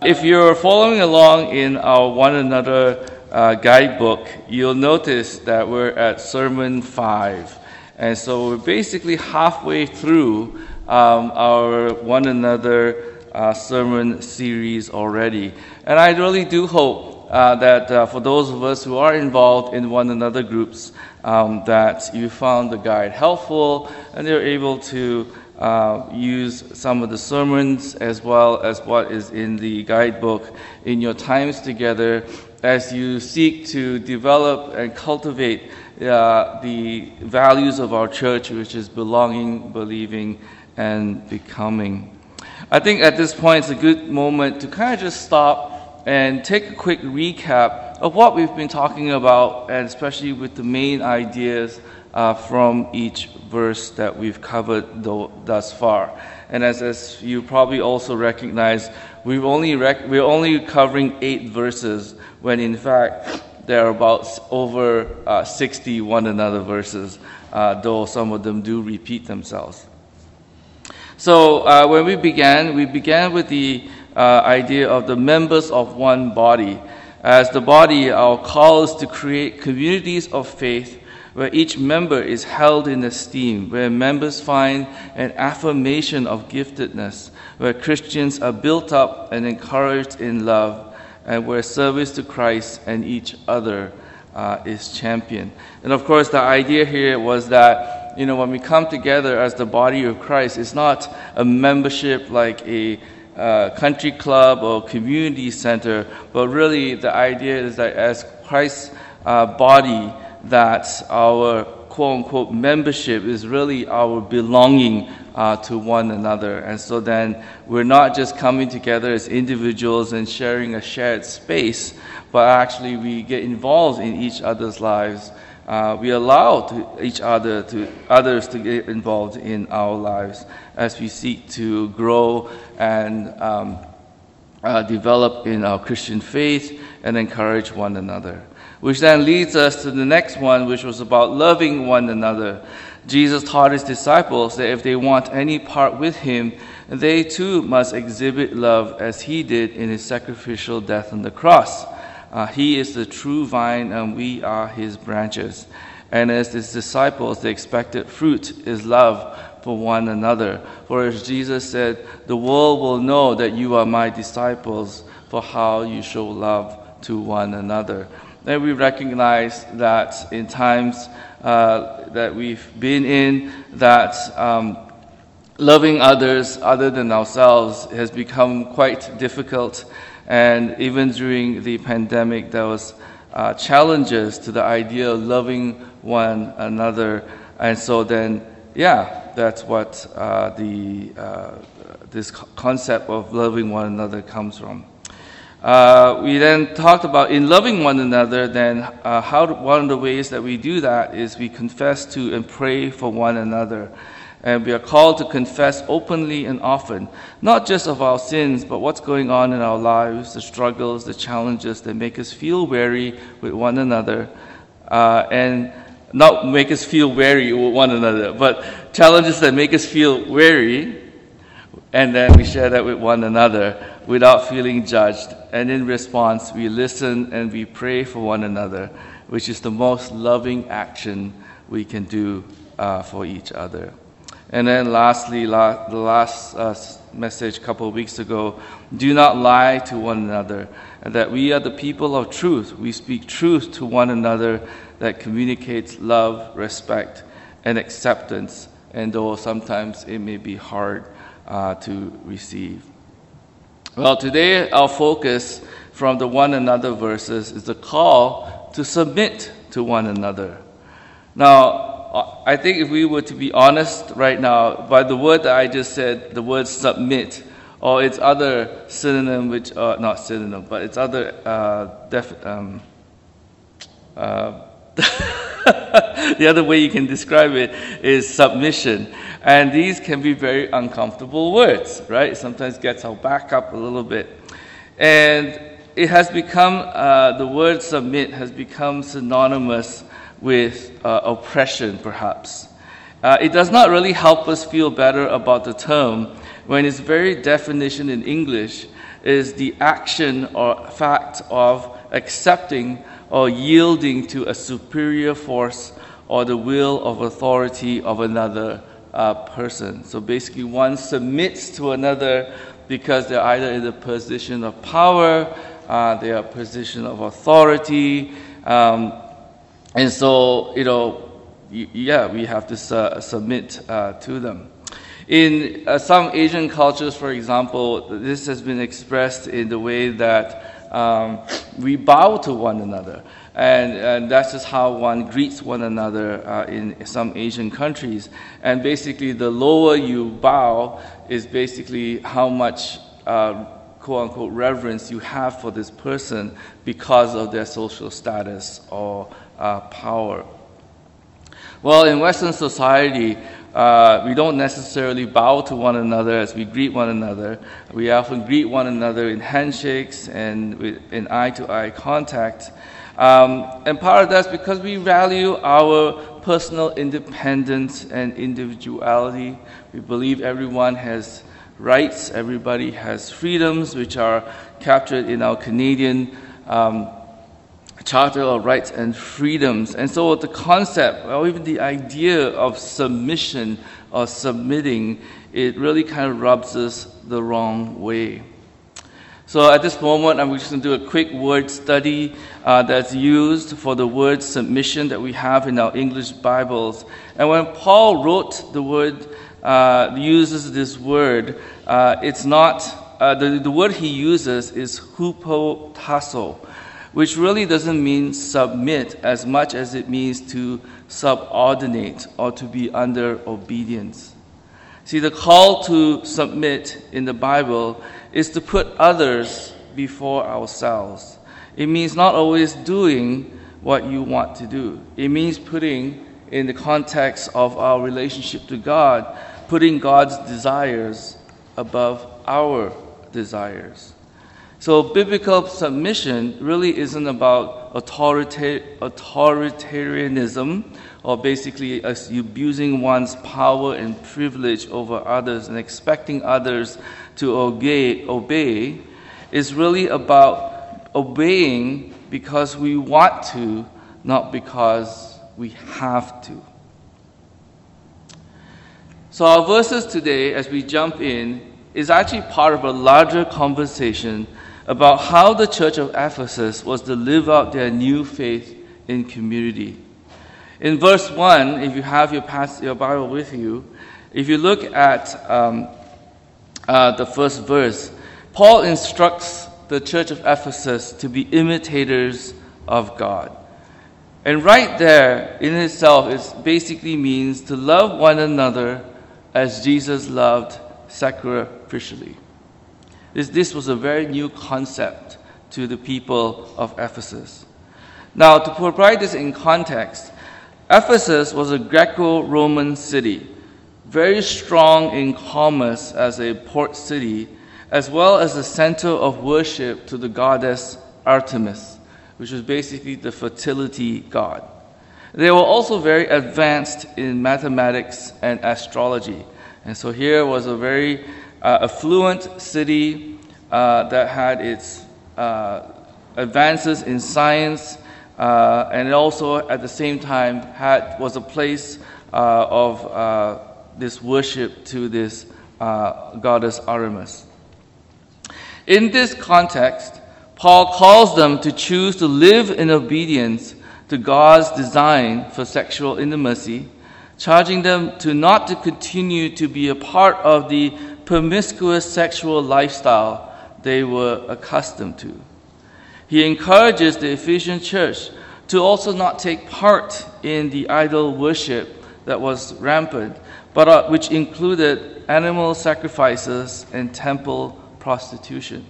If you're following along in our One Another guidebook, you'll notice that we're at Sermon 5. And so we're basically halfway through our One Another sermon series already. And I really do hope that for those of us who are involved in One Another groups, that you found the guide helpful and you're able to use some of the sermons as well as what is in the guidebook in your times together as you seek to develop and cultivate the values of our church, which is belonging, believing, and becoming. I think at this point it's a good moment to kind of just stop and take a quick recap of what we've been talking about, and especially with the main ideas from each verse that we've covered thus far. And as you probably also recognize, we're only covering 8 verses, when in fact there are about over 60 One Another verses, though some of them do repeat themselves. So when we began with the idea of the members of one body. As the body, our call is to create communities of faith where each member is held in esteem, where members find an affirmation of giftedness, where Christians are built up and encouraged in love, and where service to Christ and each other is championed. And of course, the idea here was that, when we come together as the body of Christ, it's not a membership like a country club or community center, but really the idea is that as Christ's body, that our quote-unquote membership is really our belonging to one another. And so then we're not just coming together as individuals and sharing a shared space, but actually we get involved in each other's lives. We allow others to get involved in our lives as we seek to grow and develop in our Christian faith and encourage one another. Which then leads us to the next one, which was about loving one another. Jesus taught his disciples that if they want any part with him, they too must exhibit love as he did in his sacrificial death on the cross. He is the true vine and we are his branches. And as his disciples, the expected fruit is love for one another. For as Jesus said, the world will know that you are my disciples for how you show love to one another. And we recognize that in times that we've been in, that loving others other than ourselves has become quite difficult. And even during the pandemic, there was challenges to the idea of loving one another. And so then, that's what this concept of loving one another comes from. We then talked about in loving one another, then one of the ways that we do that is we confess to and pray for one another. And we are called to confess openly and often, not just of our sins, but what's going on in our lives, the struggles, the challenges that make us feel weary with one another, and not make us feel weary with one another, but challenges that make us feel weary, and then we share that with one another without feeling judged. And in response, we listen and we pray for one another, which is the most loving action we can do for each other. And then lastly, the last message a couple of weeks ago, do not lie to one another, and that we are the people of truth. We speak truth to one another that communicates love, respect, and acceptance, and though sometimes it may be hard to receive. Well, today our focus from the one another verses is the call to submit to one another. Now, I think if we were to be honest right now, by the word that I just said, the word submit, or its other synonym, which not synonym, but its other the other way you can describe it is submission. And these can be very uncomfortable words, right? It sometimes gets our back up a little bit. And it has become, the word submit has become synonymous with oppression, perhaps. It does not really help us feel better about the term when its very definition in English is the action or fact of accepting or yielding to a superior force or the will of authority of another person. So basically, one submits to another because they're either in a position of power, they are a position of authority, and so, we have to submit to them. In some Asian cultures, for example, this has been expressed in the way that we bow to one another. And that's just how one greets one another in some Asian countries. And basically, the lower you bow is basically how much quote-unquote reverence you have for this person because of their social status or power. Well, in Western society, we don't necessarily bow to one another as we greet one another. We often greet one another in handshakes and in eye-to-eye contact. And part of that's because we value our personal independence and individuality. We believe everyone has rights, everybody has freedoms, which are captured in our Canadian Charter of Rights and Freedoms. And so the concept, or even the idea of submission or submitting, it really kind of rubs us the wrong way. So at this moment, I'm just going to do a quick word study that's used for the word submission that we have in our English Bibles. And when Paul wrote the word, uses this word, it's not, the word he uses is hupotasso, which really doesn't mean submit as much as it means to subordinate or to be under obedience. See, the call to submit in the Bible is to put others before ourselves. It means not always doing what you want to do. It means putting, in the context of our relationship to God, putting God's desires above our desires. So biblical submission really isn't about authoritarianism, or basically abusing one's power and privilege over others and expecting others to obey. Is really about obeying because we want to, not because we have to. So our verses today, as we jump in, is actually part of a larger conversation about how the church of Ephesus was to live out their new faith in community. In verse 1, if you have your Bible with you, if you look at the first verse, Paul instructs the church of Ephesus to be imitators of God. And right there, in itself, it basically means to love one another as Jesus loved sacrificially. This was a very new concept to the people of Ephesus. Now, to provide this in context, Ephesus was a Greco-Roman city, very strong in commerce as a port city, as well as a center of worship to the goddess Artemis, which was basically the fertility god. They were also very advanced in mathematics and astrology. And so here was a very affluent city that had its advances in science, and it also at the same time was a place of this worship to this goddess Artemis. In this context, Paul calls them to choose to live in obedience to God's design for sexual intimacy, charging them to not to continue to be a part of the promiscuous sexual lifestyle they were accustomed to. He encourages the Ephesian church to also not take part in the idol worship that was rampant, but which included animal sacrifices and temple prostitution.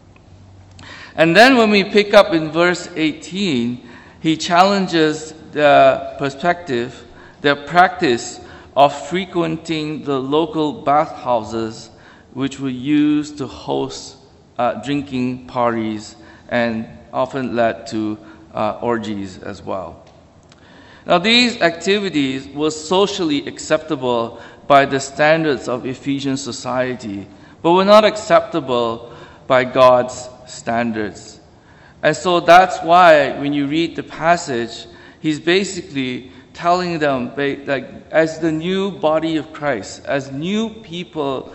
And then when we pick up in verse 18, he challenges the perspective, their practice of frequenting the local bathhouses, which were used to host drinking parties and often led to orgies as well. Now, these activities were socially acceptable by the standards of Ephesian society, but were not acceptable by God's standards. And so that's why when you read the passage, he's basically telling them that as the new body of Christ, as new people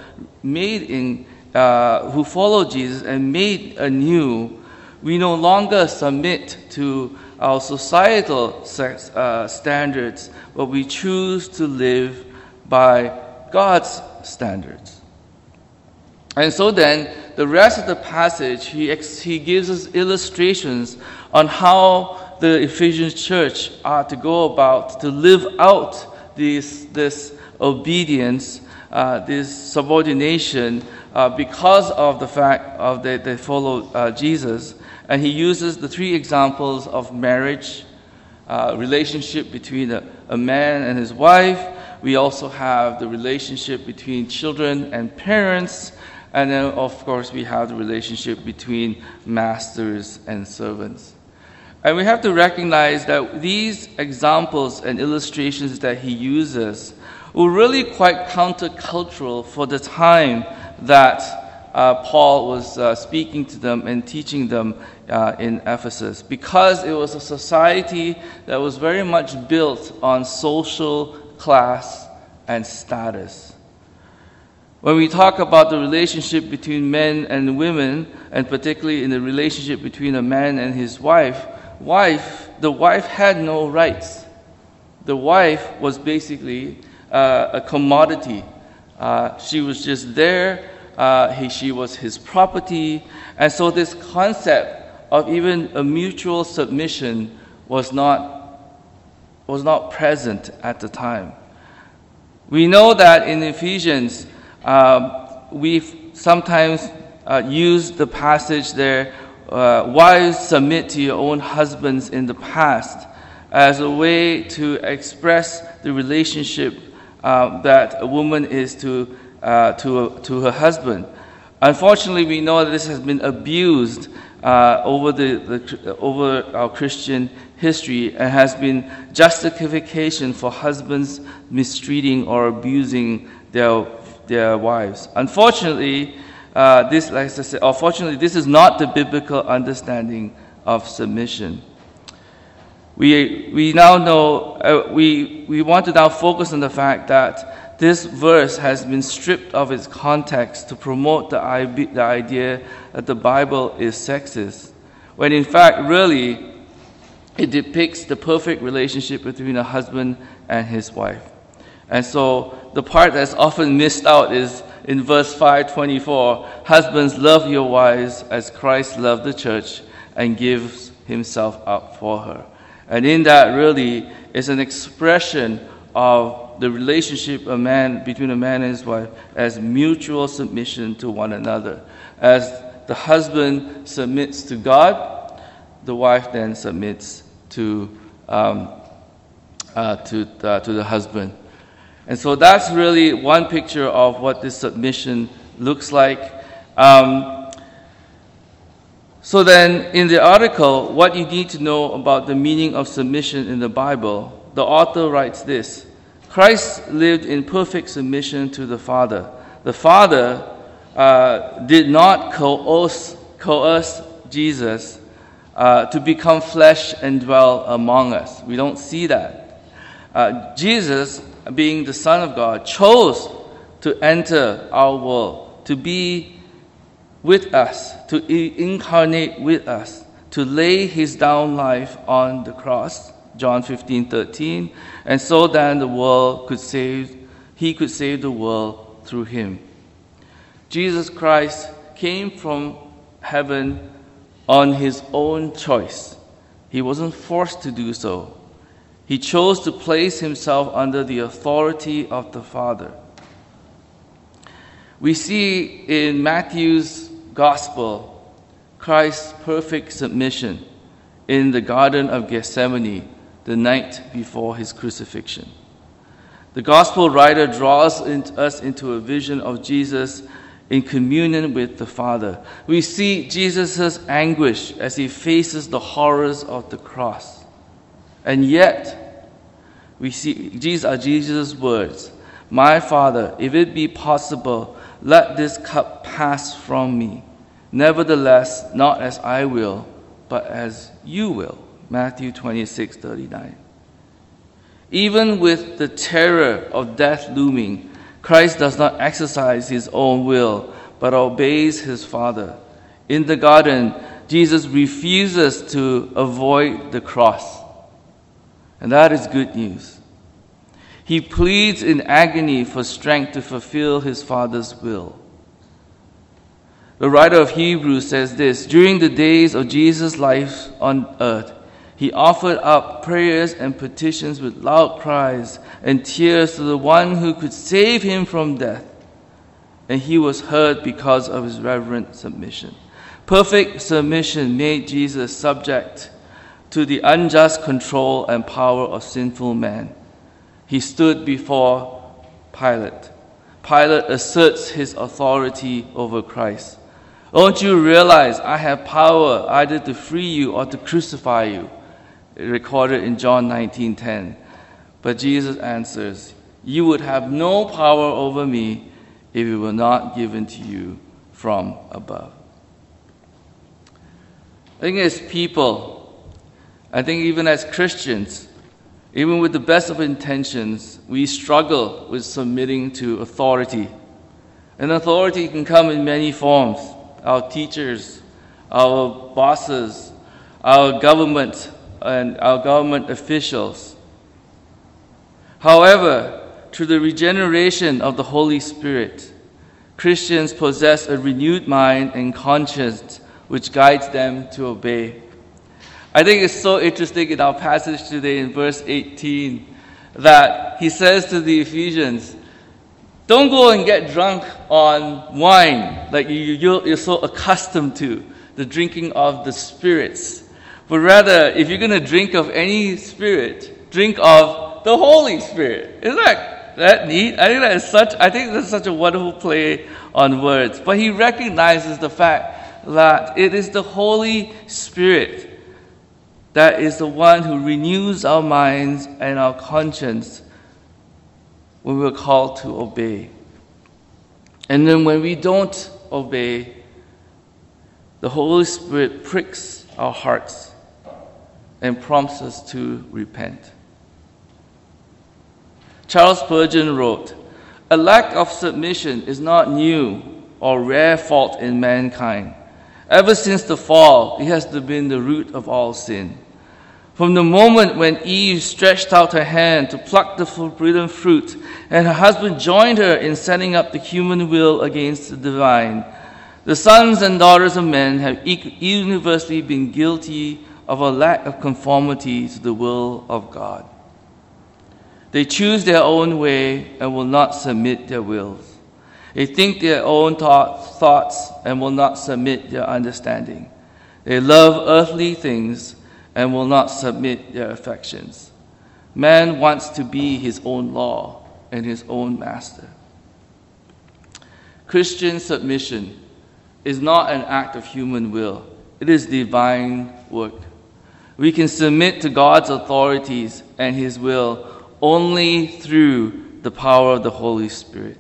who follow Jesus and made anew, we no longer submit to our societal standards, but we choose to live by God's standards. And so then, the rest of the passage, he gives us illustrations on how the Ephesian church are to go about to live out this obedience, this subordination, because of the fact that they follow Jesus. And he uses the three examples of marriage, relationship between a man and his wife. We also have the relationship between children and parents. And then, of course, we have the relationship between masters and servants. And we have to recognize that these examples and illustrations that he uses were really quite countercultural for the time that Paul was speaking to them and teaching them in Ephesus, because it was a society that was very much built on social class and status. When we talk about the relationship between men and women, and particularly in the relationship between a man and his wife, the wife had no rights. The wife was basically a commodity. She was just there. She was his property. And so this concept of even a mutual submission was not present at the time. We know that in Ephesians, we've sometimes used the passage there, wives submit to your own husbands in the past, as a way to express the relationship that a woman is to her husband. Unfortunately, we know that this has been abused over our Christian history and has been justification for husbands mistreating or abusing their wives. Unfortunately, this is not the biblical understanding of submission. We now know, we want to now focus on the fact that this verse has been stripped of its context to promote the idea that the Bible is sexist, when in fact, really, it depicts the perfect relationship between a husband and his wife. And so the part that's often missed out is in verse 5:24, husbands, love your wives as Christ loved the church and gives himself up for her. And in that really is an expression of the relationship between a man and his wife as mutual submission to one another. As the husband submits to God, the wife then submits to the husband. And so that's really one picture of what this submission looks like. So then, in the article, what you need to know about the meaning of submission in the Bible, the author writes this: Christ lived in perfect submission to the Father. The Father did not coerce Jesus to become flesh and dwell among us. We don't see that. Jesus, being the Son of God, chose to enter our world, to be with us, to incarnate with us, to lay his down life on the cross, John 15:13, and so that he could save the world through him. Jesus Christ came from heaven on his own choice. He wasn't forced to do so. He chose to place himself under the authority of the Father. We see in Matthew's Gospel Christ's perfect submission in the Garden of Gethsemane the night before his crucifixion. The Gospel writer draws us into a vision of Jesus in communion with the Father. We see Jesus' anguish as he faces the horrors of the cross. And yet, we see these are Jesus' words: "My Father, if it be possible, let this cup pass from me. Nevertheless, not as I will, but as you will. Matthew 26:39. Even with the terror of death looming, Christ does not exercise his own will, but obeys his Father. In the garden, Jesus refuses to avoid the cross. And that is good news. He pleads in agony for strength to fulfill his Father's will. The writer of Hebrews says this: during the days of Jesus' life on earth, he offered up prayers and petitions with loud cries and tears to the one who could save him from death. And he was heard because of his reverent submission. Perfect submission made Jesus subject to the unjust control and power of sinful man. He stood before Pilate. Pilate asserts his authority over Christ. Don't you realize I have power either to free you or to crucify you? Recorded in John 19:10. But Jesus answers, you would have no power over me if it were not given to you from above. I think as people, I think even as Christians, even with the best of intentions, we struggle with submitting to authority. And authority can come in many forms. Our teachers, our bosses, our government, and our government officials. However, through the regeneration of the Holy Spirit, Christians possess a renewed mind and conscience which guides them to obey. I think it's so interesting in our passage today in verse 18 that he says to the Ephesians, don't go and get drunk on wine like you're so accustomed to, the drinking of the spirits. But rather, if you're going to drink of any spirit, drink of the Holy Spirit. Isn't that neat? I think that's such a wonderful play on words. But he recognizes the fact that it is the Holy Spirit that is the one who renews our minds and our conscience when we're called to obey. And then when we don't obey, the Holy Spirit pricks our hearts and prompts us to repent. Charles Spurgeon wrote, a lack of submission is not new or rare fault in mankind. Ever since the fall, it has been the root of all sin. From the moment when Eve stretched out her hand to pluck the forbidden fruit, and her husband joined her in setting up the human will against the divine, the sons and daughters of men have universally been guilty of a lack of conformity to the will of God. They choose their own way and will not submit their wills. They think their own thoughts and will not submit their understanding. They love earthly things and will not submit their affections. Man wants to be his own law and his own master. Christian submission is not an act of human will. It is divine work. We can submit to God's authorities and his will only through the power of the Holy Spirit.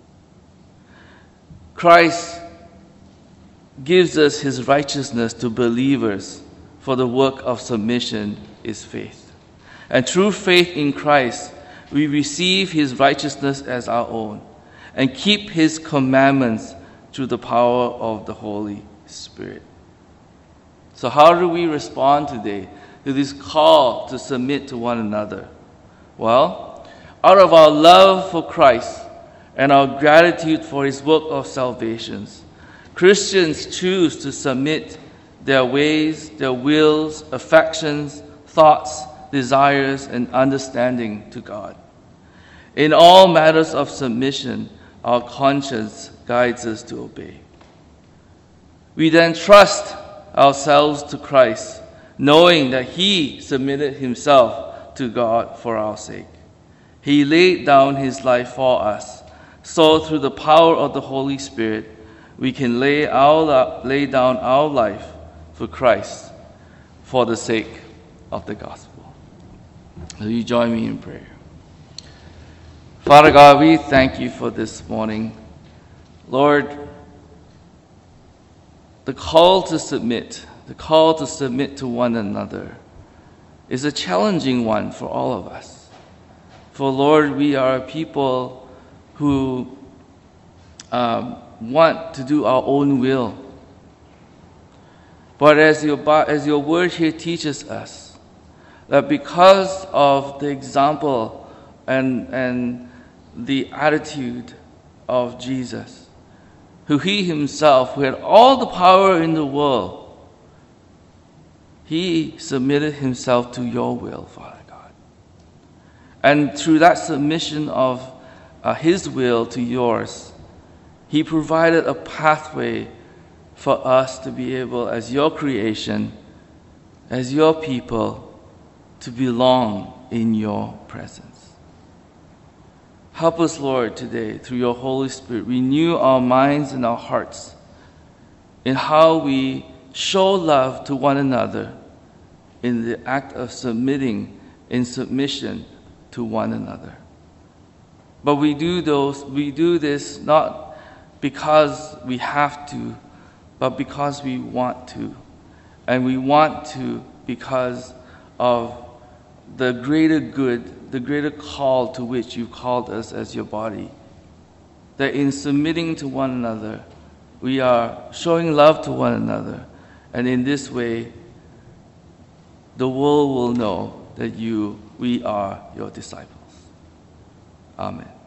Christ gives us his righteousness to believers, for the work of submission is faith. And through faith in Christ, we receive his righteousness as our own and keep his commandments through the power of the Holy Spirit. So how do we respond today to this call to submit to one another? Well, out of our love for Christ and our gratitude for his work of salvation, Christians choose to submit their ways, their wills, affections, thoughts, desires, and understanding to God. In all matters of submission, our conscience guides us to obey. We then trust ourselves to Christ, knowing that he submitted himself to God for our sake. He laid down his life for us. So through the power of the Holy Spirit, we can lay down our life for Christ for the sake of the gospel. Will you join me in prayer? Father God, we thank you for this morning. Lord, the call to submit to one another, is a challenging one for all of us. For Lord, we are people who want to do our own will. But as your word here teaches us, that because of the example and the attitude of Jesus, who he himself, who had all the power in the world, he submitted himself to your will, Father God. And through that submission of his will to yours, he provided a pathway for us to be able, as your creation, as your people, to belong in your presence. Help us, Lord, today, through your Holy Spirit, renew our minds and our hearts in how we show love to one another in the act of submitting in submission to one another. But we do this not because we have to, but because we want to. And we want to because of the greater good, the greater call to which you've called us as your body. That in submitting to one another, we are showing love to one another. And in this way, the world will know that we are your disciples. Amen.